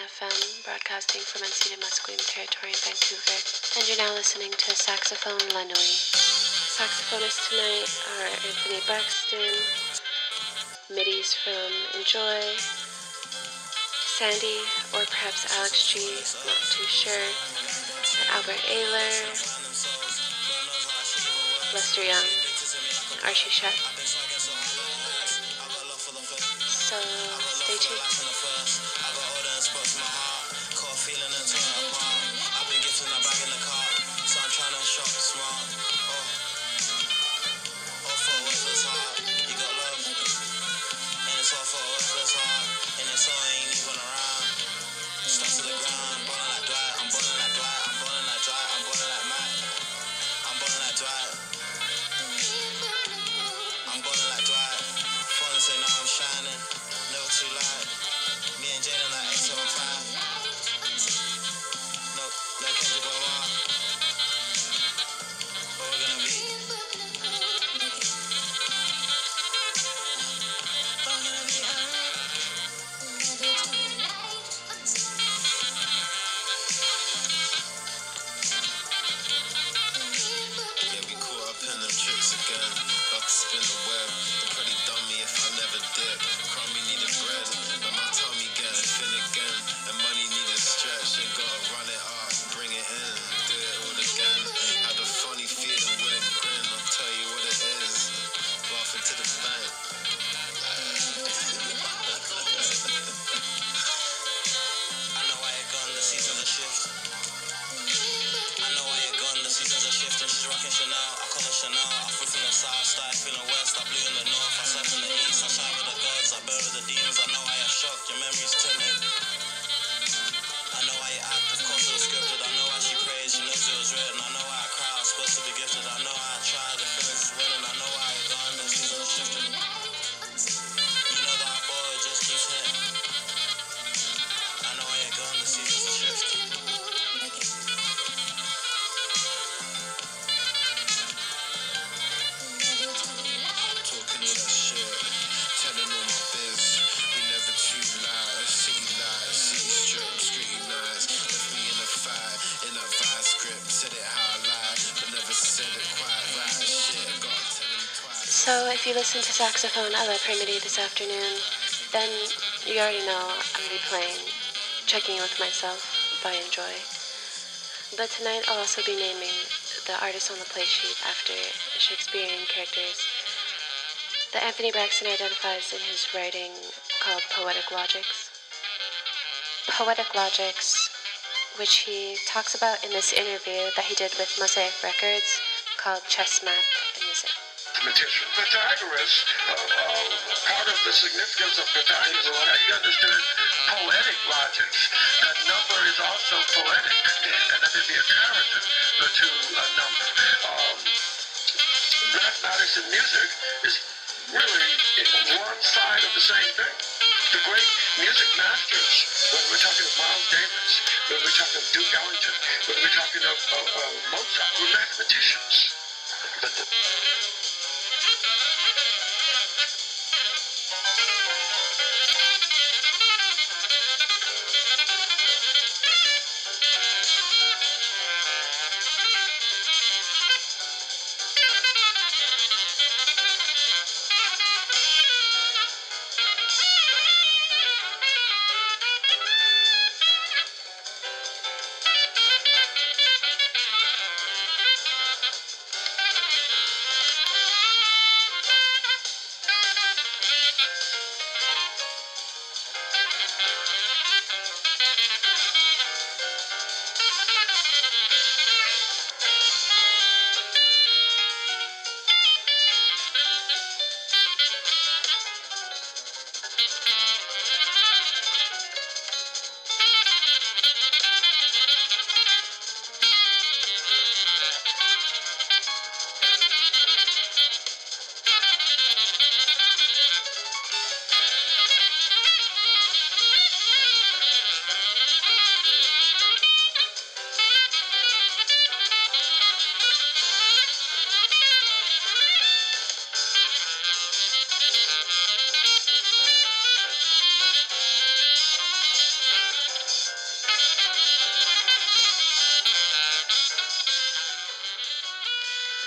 FM, broadcasting from unceded Musqueam territory in Vancouver. And you're now listening to Saxophone La Nuit. Saxophonists tonight are Anthony Braxton, middies from Enjoy, Sandy, or perhaps Alex G, not too sure, Albert Ayler, Lester Young, and Archie Shepp. So stay tuned. So if you listen to Saxophone à la Primity this afternoon, then you already know I'm going to be playing Checking In With Myself by Enjoy. But tonight I'll also be naming the artists on the play sheet after Shakespearean characters that Anthony Braxton identifies in his writing called Poetic Logics. Poetic Logics, which he talks about in this interview that he did with Mosaic Records called Chess, Math, and Music. Pythagoras, part of the significance of Pythagoras is that he understood poetic logics. That number is also poetic, and that would be a character to a number. Mathematics and music is really one side of the same thing. The great music masters, when we're talking of Miles Davis, when we're talking of Duke Ellington, when we're talking of Mozart, were mathematicians. But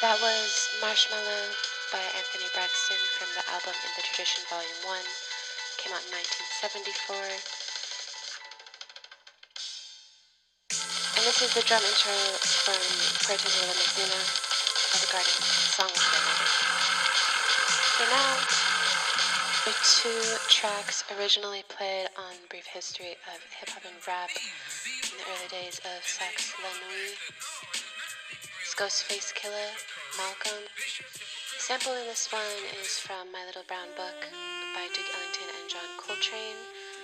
That was Marshmallow by Anthony Braxton from the album In the Tradition Volume 1. Came out in 1974. And this is the drum intro from Puerto de la Messina of the Garden song was donated. So now, the two tracks originally played on Brief History of Hip Hop and Rap in the early days of Sax La Nuit. Ghostface Killah, Malcolm. The sample in this one is from My Little Brown Book by Duke Ellington and John Coltrane.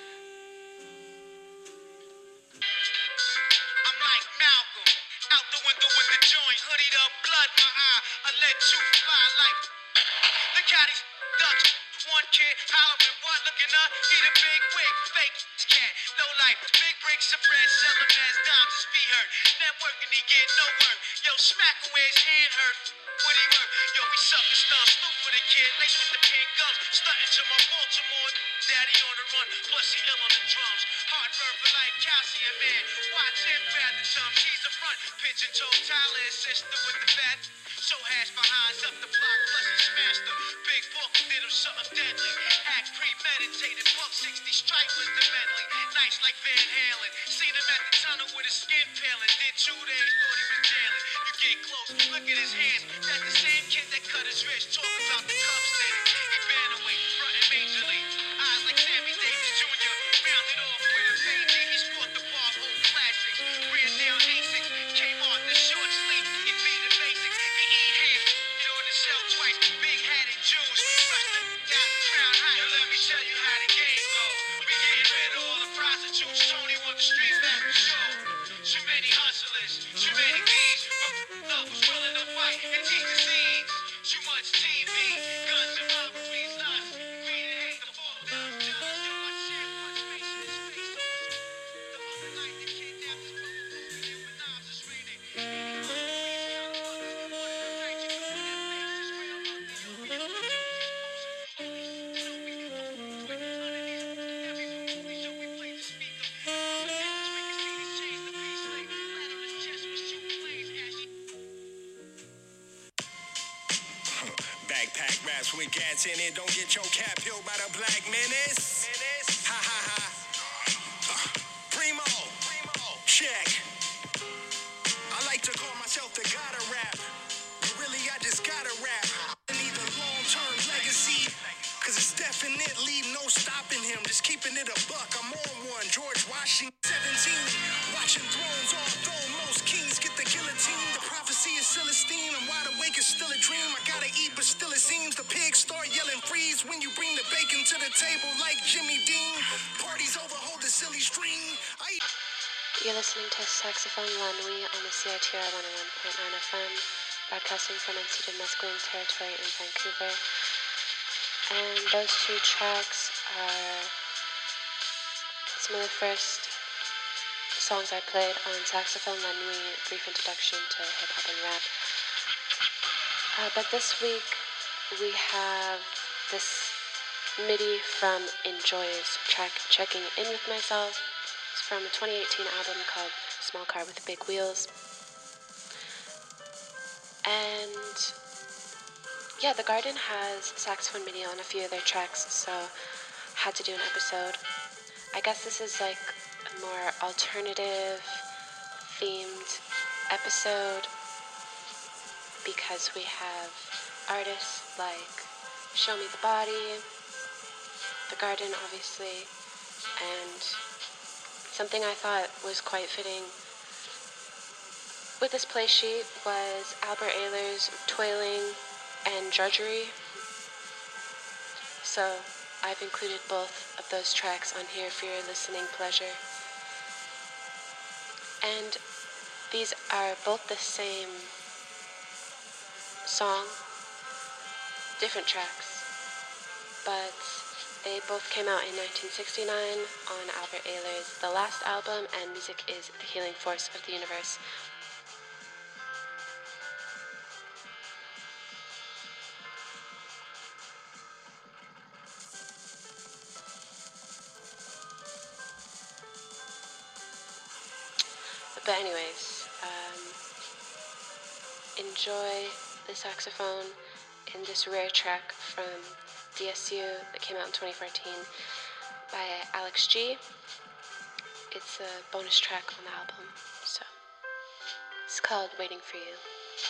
I'm like Malcolm, out the window with the joint, hoodied up, blood my eye, I let you fly like. Look how these ducks, one kid hollering, what looking up, eat a big wig, fake cat, no life, big bricks of bread, sell them as dimes, his feet hurt, networking, he get no work, yo, smack him where his hand hurt, what he work, yo, we suck and stuff, snoop for the kid, lace with the pink gums, stunting to my Baltimore, daddy on the run, plus he ill on the drums, heartburn for life, calcium man, watch him bad the sum, she's the front, pigeon toe, Tyler, his sister with the fat, so hash behind up the block, plus he smashed her, big book, did him something deadly, act premeditated, buck 60 strike was the medley, nice like Van Halen, seen him at the tunnel with his skin peeling, did 2 days, thought he was jailing, you get close, look at his hands, that's the same kid that cut his wrist, talk about the cuffs in it, he bantamweight, frontin' majorly, eyes like Sammy Davis Jr., rounded off with a fade, he sport the bar, old classics, ran down Asics, came on the short sleeve, he beat the basics, he eat ham, get on the shelf twice, big hatted Jews, wrestling, got crown high, yo, let me tell you how the game go, we getting rid of all the prostitutes, Tony want the street back for sure, too many hustlers, too many bees, love was willing to fight and teach the scenes, too much TV, guns and robberies, lust, greed and hate, the fall down, jealous, yo, I share one space in his face, the other night the kidnapped his brother, broken in with knives is raining, Backpack raps with gats in it. Don't get your cap peeled by the Black Menace. Ha ha ha. Primo. Check. I like to call myself the god of rap. But really, I just gotta rap. I need a long-term legacy. Cause it's definitely no stopping him. Just keeping it a buck. I'm on one. George Washington, 17. Watching thrones, although most kings get the guillotine. The prophecy is Celestine. I'm wide awake, it's still a dream. I gotta eat, but still it seems the pigs start yelling freeze when you bring the bacon to the table like Jimmy Dean. Parties over, hold the silly string. You're listening to Saxophone La Nuit on the CITR 101.9 FM, broadcasting from unceded Musqueam territory in Vancouver. And those two tracks are some of the first songs I played on Saxophone La Nuit, brief introduction to hip hop and rap. But this week we have this MIDI from Enjoy's track Checking In With Myself. It's from a 2018 album called Small Car with Big Wheels. And yeah, The Garden has saxophone MIDI on a few of their tracks, so had to do an episode. I guess this is like a more alternative themed episode because we have artists like Show Me the Body, The Garden obviously, and something I thought was quite fitting with this play sheet was Albert Ayler's Toiling and Drudgery. So I've included both of those tracks on here for your listening pleasure. And these are both the same song, different tracks, but they both came out in 1969 on Albert Ayler's The Last album, and music is the healing force of the universe. But anyways, enjoy the saxophone in this rare track from DSU that came out in 2014 by Alex G. It's a bonus track on the album, so it's called Waiting for You.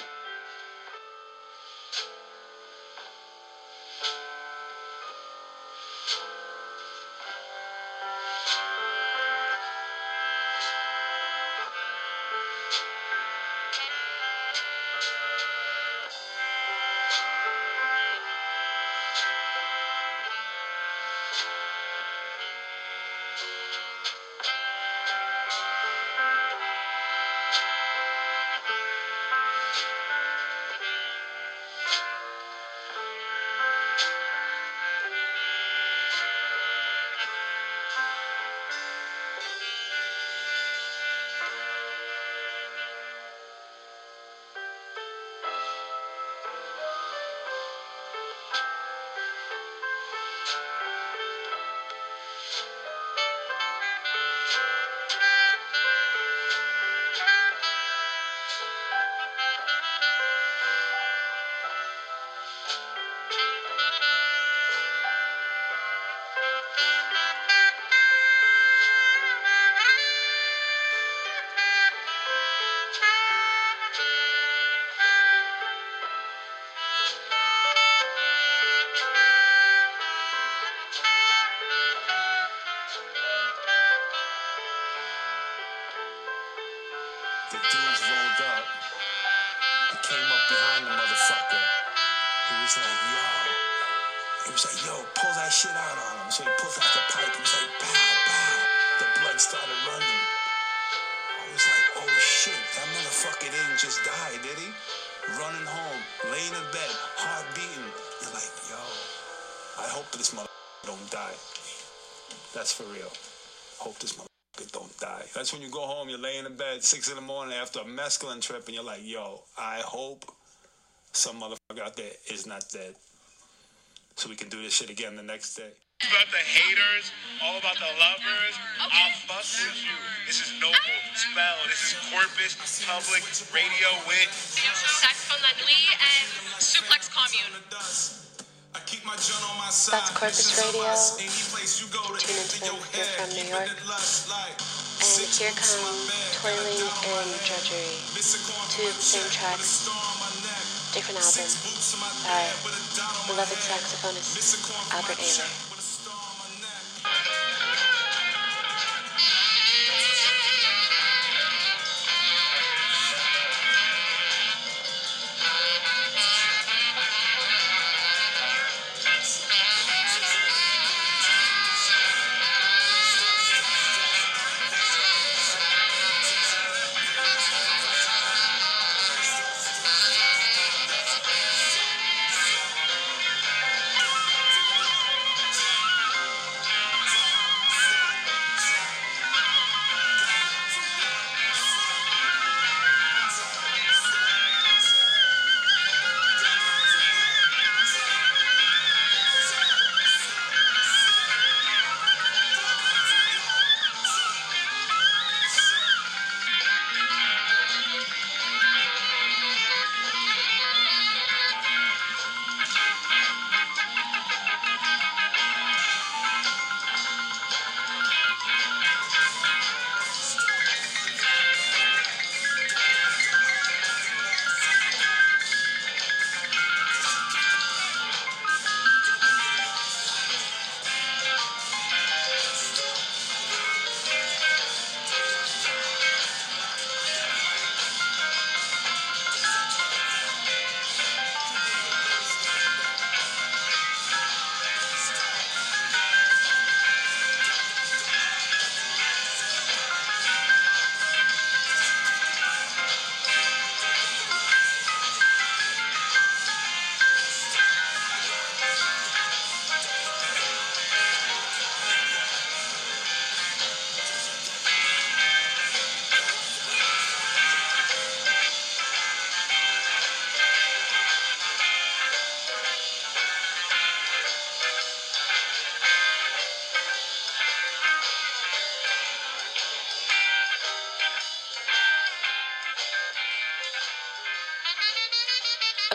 The dudes rolled up and came up behind the motherfucker. He was like, yo, pull that shit out on him. So he pulls out the pipe. He was like, pow, pow. The blood started running. I was like, oh shit, that motherfucker didn't just die, did he? Running home, laying in bed, heart beating. You're like, yo, I hope this motherfucker don't die. That's for real. Hope this motherfucker don't die. That's when you go home, you're laying in bed 6 in the morning after a mescaline trip, and you're like, yo, I hope some motherfucker out there is not dead, so we can do this shit again the next day. It's about the haters, all about the lovers. Okay. I'll fuck with you. This is Noble Spell. This is Corpus Public Radio with Saxophone Lee and Suplex Commune. That's Corpus Radio. Tune into them if you're from New York. And here come Toiling and Drudgery. Two of the same tracks, different album by beloved saxophonist Albert Ayler.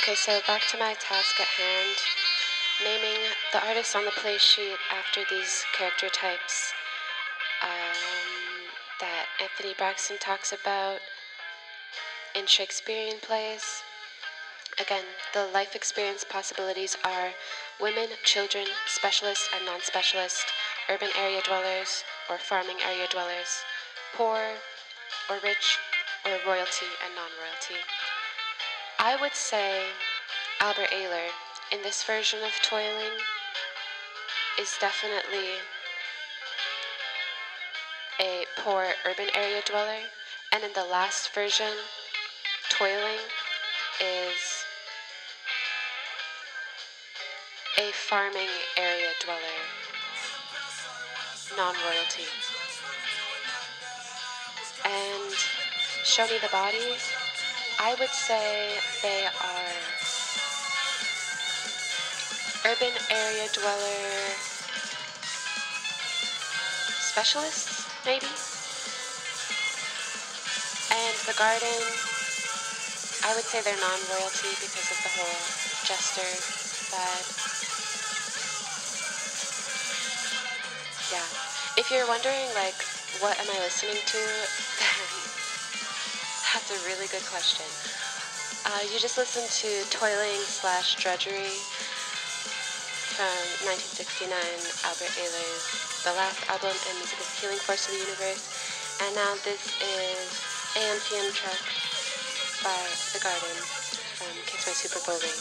Okay, so back to my task at hand. Naming the artists on the play sheet after these character types that Anthony Braxton talks about in Shakespearean plays. Again, the life experience possibilities are women, children, specialist and non-specialist, urban area dwellers or farming area dwellers, poor or rich, or royalty and non-royalty. I would say Albert Ayler, in this version of Toiling, is definitely a poor urban area dweller, and in the last version, Toiling is a farming area dweller, non-royalty. And Show Me the Body, I would say they are urban area dweller specialists, maybe? And The Garden, I would say they're non-royalty because of the whole jester vibe. Yeah. If you're wondering, like, what am I listening to, then that's a really good question. You just listened to Toiling/Drudgery from 1969, Albert Ayler's The Last Album and Music is Healing Force of the Universe. And now this is AM/PM Truck by The Garden from Kiss My Super Bowl Ring.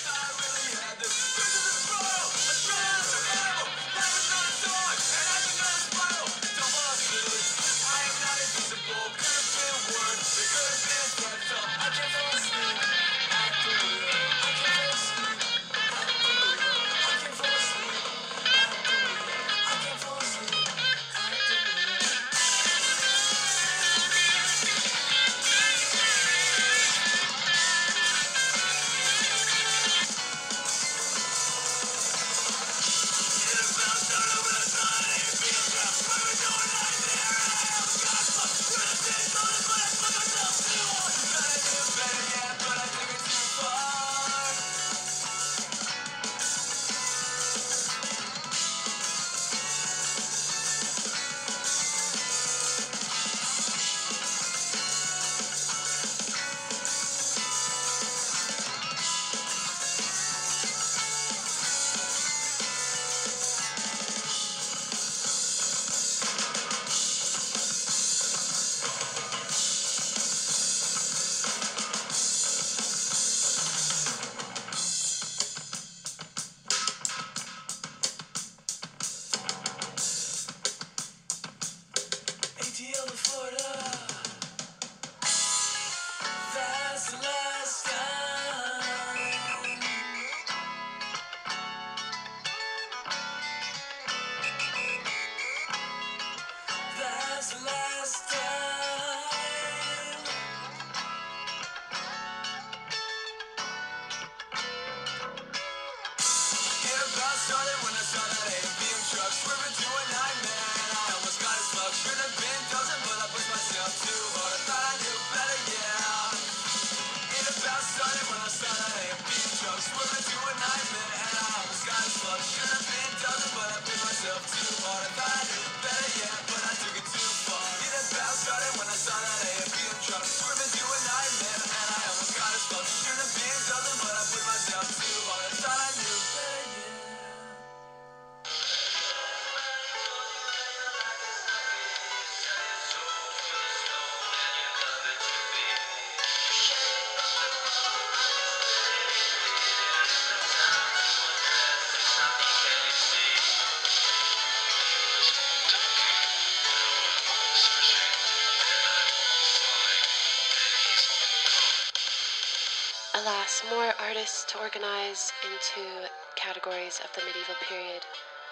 Alas, more artists to organize into categories of the medieval period.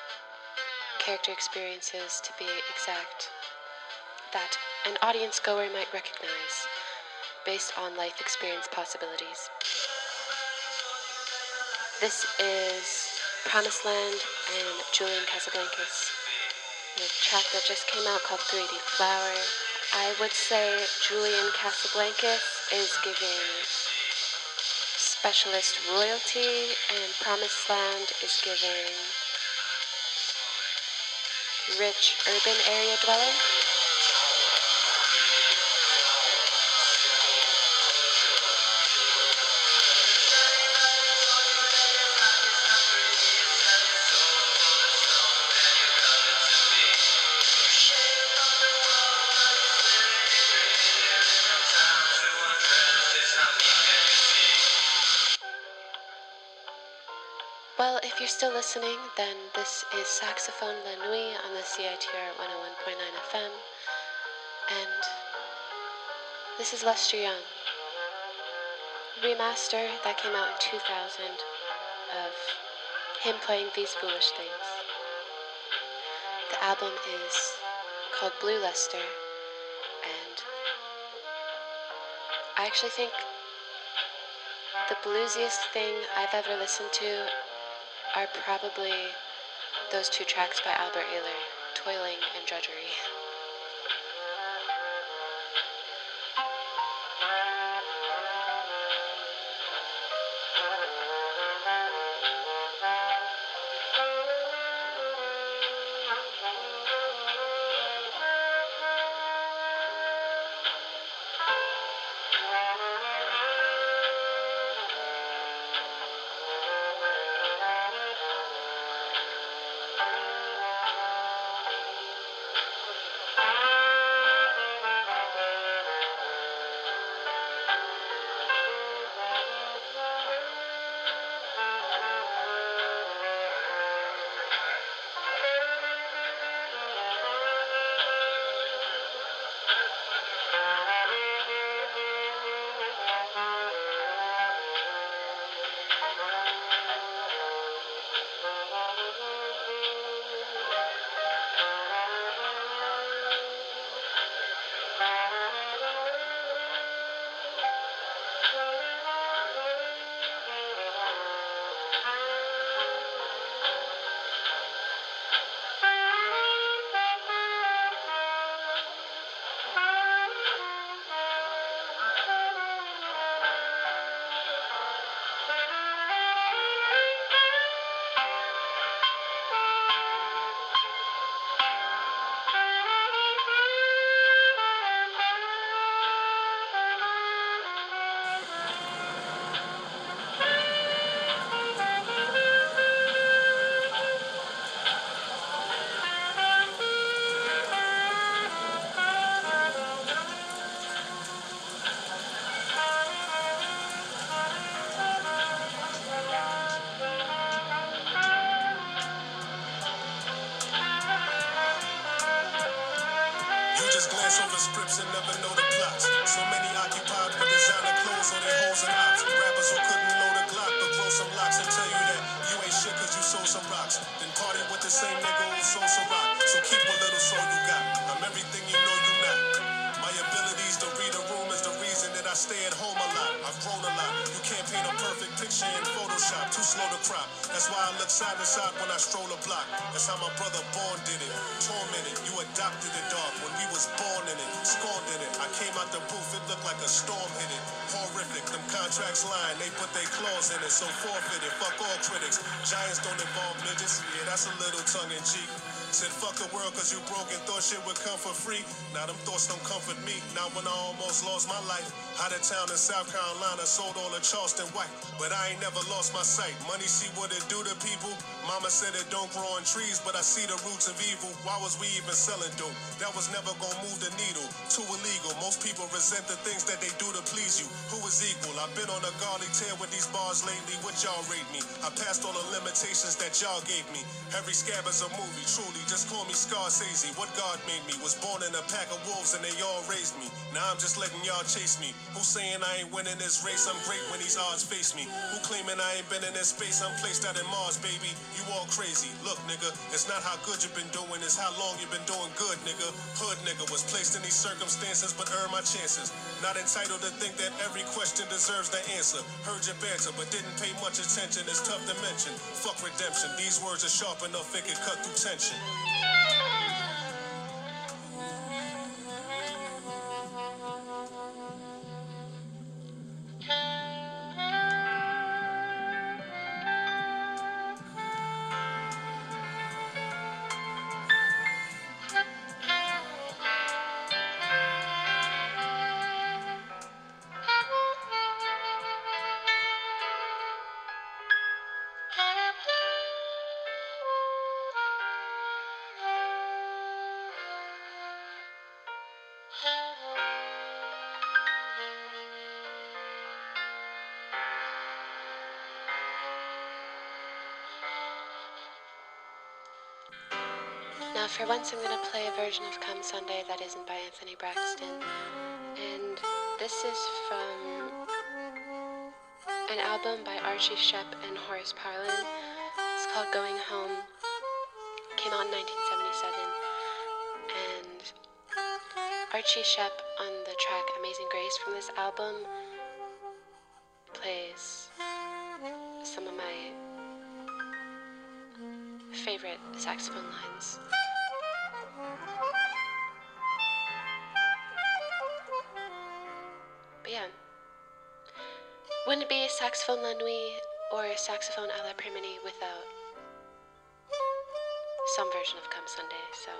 Character experiences, to be exact, that an audience goer might recognize based on life experience possibilities. This is Promised Land and Julian Casablancas, a track that just came out called 3D Flower. I would say Julian Casablancas is giving Specialist royalty, and Promised Land is giving rich urban area dwelling. Well, if you're still listening, then this is Saxophone La Nuit on the CITR 101.9 FM, and this is Lester Young. Remaster that came out in 2000 of him playing These Foolish Things. The album is called Blue Lester, and I actually think the bluesiest thing I've ever listened to are probably those two tracks by Albert Ayler, Toiling and Drudgery. Glance over scripts and never know the plots. So many occupied with designer clothes on their hoes and ops. Rappers who couldn't load a Glock but grow some locks and tell you that you ain't shit cause you sold some rocks. Then party with the same nigga who sold some rock. So keep what little soul you got. I'm everything you know you not. My abilities to read a room is the reason that I stay at home a lot. I've grown a lot. You can't paint a perfect picture in Photoshop. Too slow to crop. That's why I look side to side when I stroll a block. That's how my brother Born did it. Tormented. You adopted the dog when we was born in it. Scorned in it. I came out the booth. It looked like a storm hit it. Horrific. Them contracts lying. They put their claws in it. So forfeit it. Fuck all critics. Giants don't involve midgets. Yeah, that's a little tongue in cheek. Said fuck the world cause you broke and thought shit would come for free. Now them thoughts don't comfort me. Now when I almost lost my life, out of town in South Carolina, sold all the Charleston white. But I ain't never lost my sight. Money see what it do to people. Mama said it don't grow on trees, but I see the roots of evil. Why was we even selling dope? That was never gonna move the needle. Too illegal. Most people resent the things that they do to please you. Who is equal? I've been on a garlic tear with these bars lately. What y'all rate me? I passed all the limitations that y'all gave me. Every scab is a movie, truly. Just call me Scorsese. What God made me? Was born in a pack of wolves and they all raised me. Now I'm just letting y'all chase me. Who's saying I ain't winning this race? I'm great when these odds face me. Who claiming I ain't been in this space? I'm placed out in Mars, baby. You all crazy. Look, nigga, it's not how good you've been doing, it's how long you've been doing good, nigga. Hood nigga was placed in these circumstances, but earned my chances. Not entitled to think that every question deserves the answer. Heard your banter, but didn't pay much attention. It's tough to mention. Fuck redemption. These words are sharp enough, it can cut through tension. For once, I'm going to play a version of Come Sunday that isn't by Anthony Braxton. And this is from an album by Archie Shepp and Horace Parlan. It's called Going Home. Came out in 1977. And Archie Shepp on the track Amazing Grace from this album plays some of my favorite saxophone lines. But yeah, wouldn't be Saxophone La Nuit or Saxophone à l'après-midi without some version of Come Sunday, so...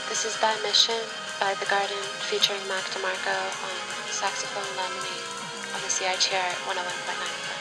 This is By Mission by The Garden featuring Mac DeMarco on saxophone laminate on the CITR 101.9 FM.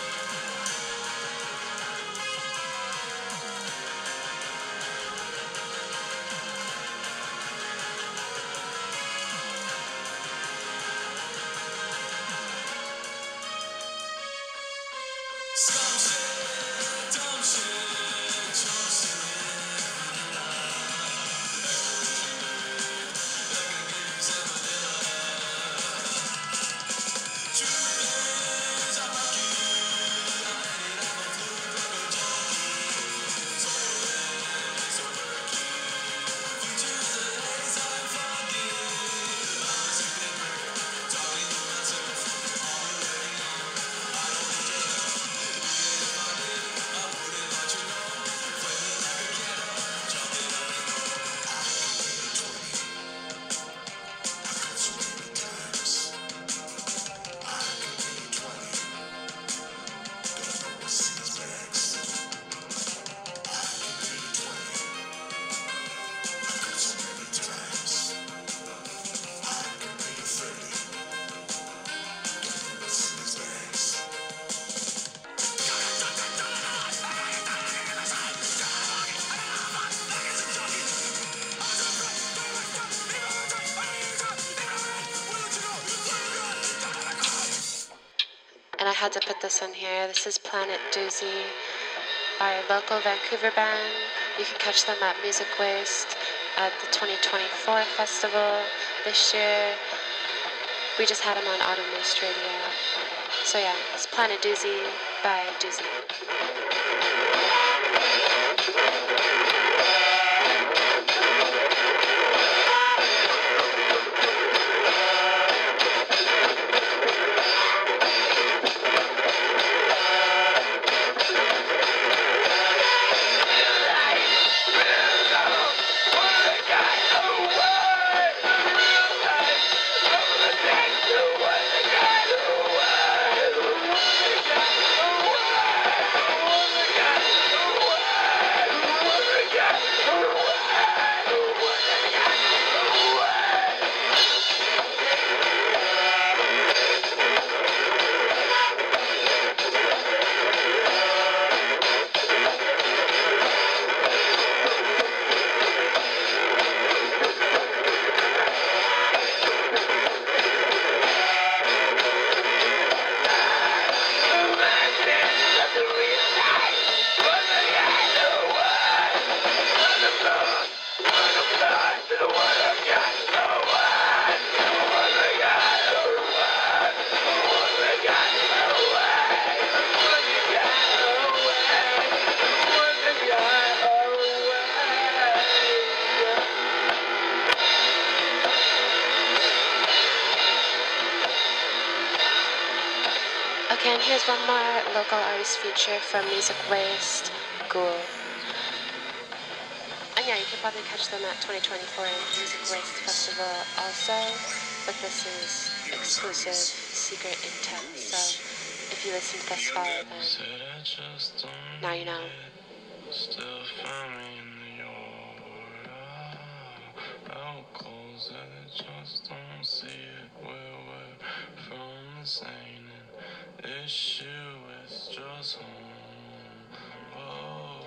And I had to put this on here. This is Planet Doozy by a local Vancouver band. You can catch them at Music Waste at the 2024 festival this year. We just had them on Autumn Mist Radio. So yeah, it's Planet Doozy by Doozy. Okay, and here's one more local artist feature from Music Waste, Ghoul. And yeah, you can probably catch them at 2024 Music Waste Festival also, but this is exclusive, secret intel, so if you listen to this far, then now you know. Still find me in the yard. Out close that I just don't see it. We're from the same. Issue is just home. Oh,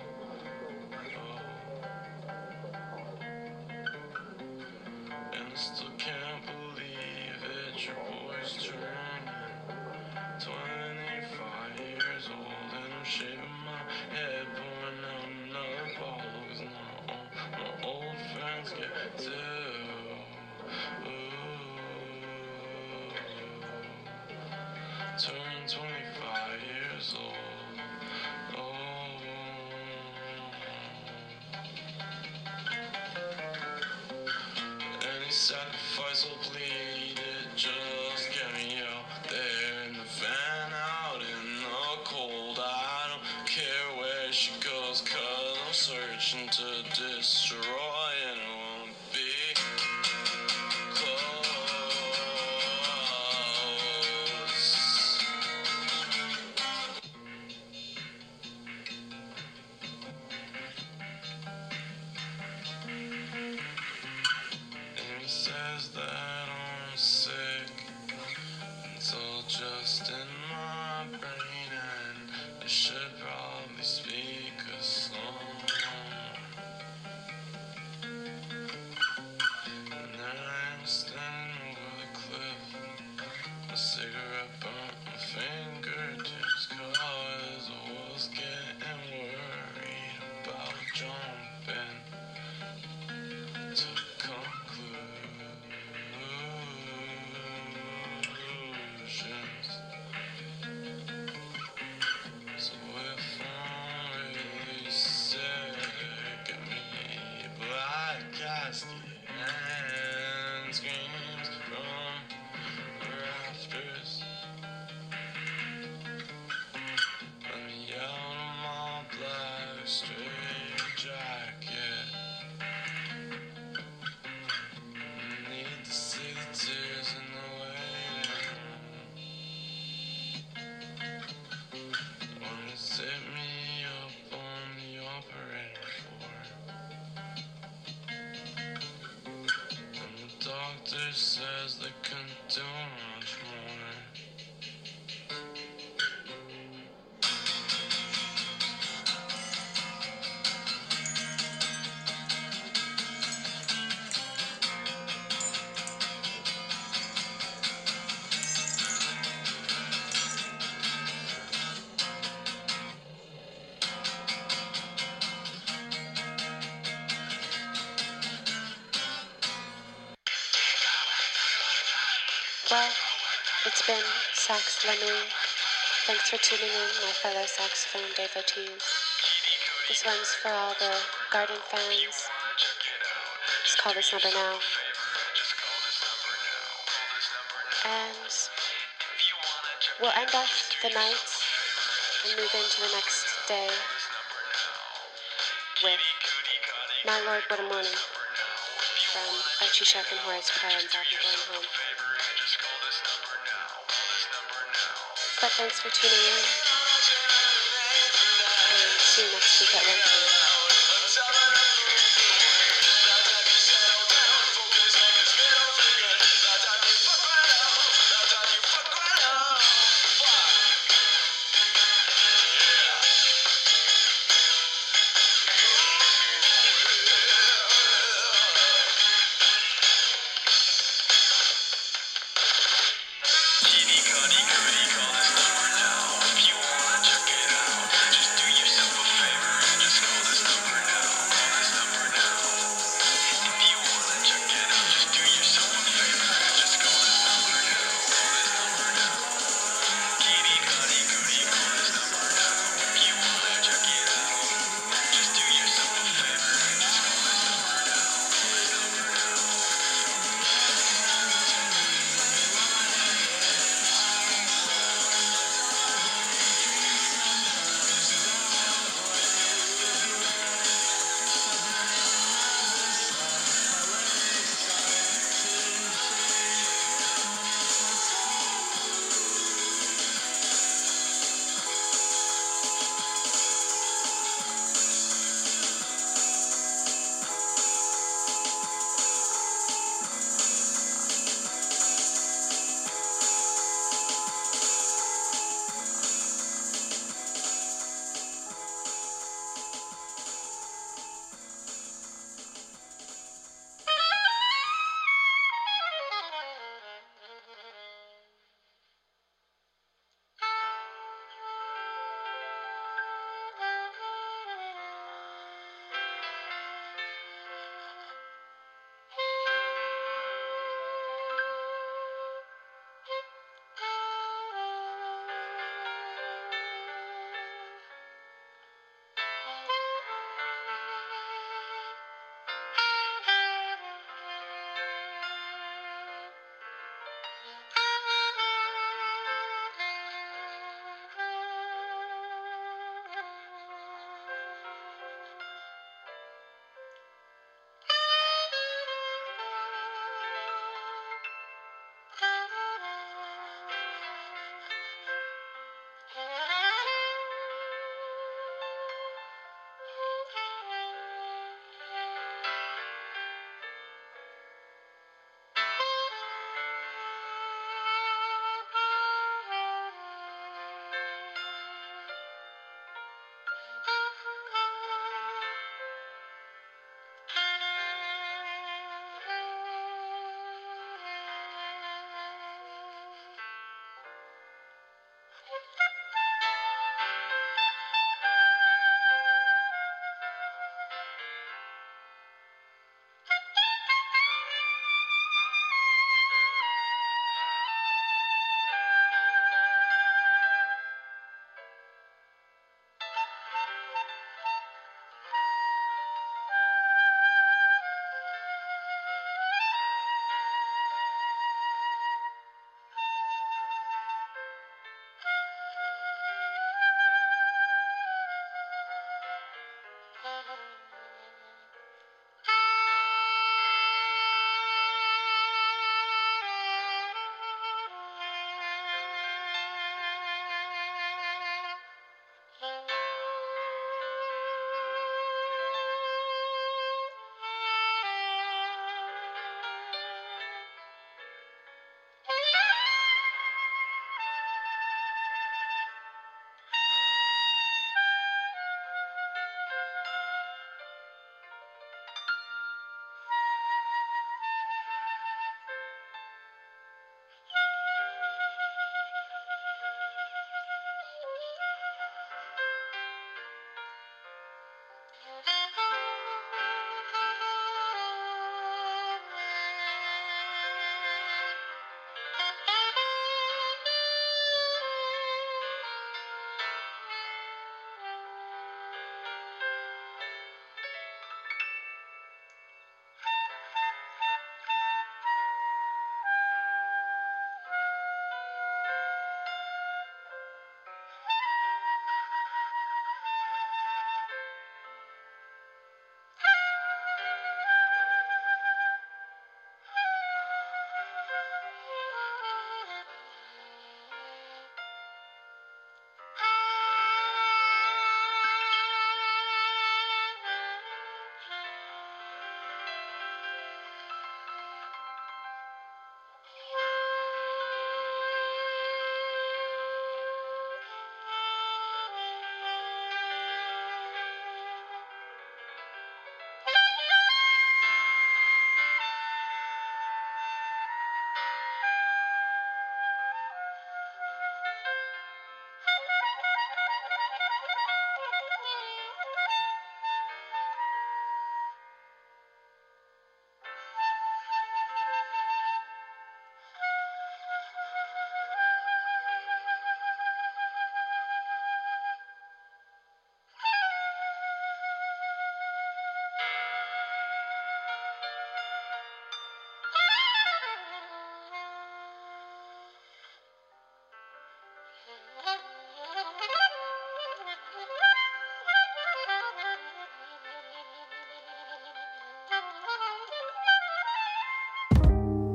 and I still can't believe it. Your boy's turning 25 years old, and I'm shaving my head, pouring out another bottle, 'cause now all my old friends get to. Turned 25 years old. Oh. Any sacrifice will bleed. It just get me out there in the van, out in the cold. I don't care where she goes, 'cause I'm searching to destroy, and it won't be close. jumping to conclusions. So if I'm really sick, get me a black casket and screams from the rafters. Let me out of my black straight jacket. Need to see the tears in the waiting. Wanna set me up on the operating floor. And the doctor says they couldn't do much more. Well, it's been Sax La Nuit. Thanks for tuning in, my fellow saxophone devotees. This one's for all the garden fans. Just call this number now. And we'll end off the night and move into the next day with My Lord, What a Morning from Archie Shepp and Horace Parlan's album Going Home. But thanks for tuning in, and see you next week at 1 p.m.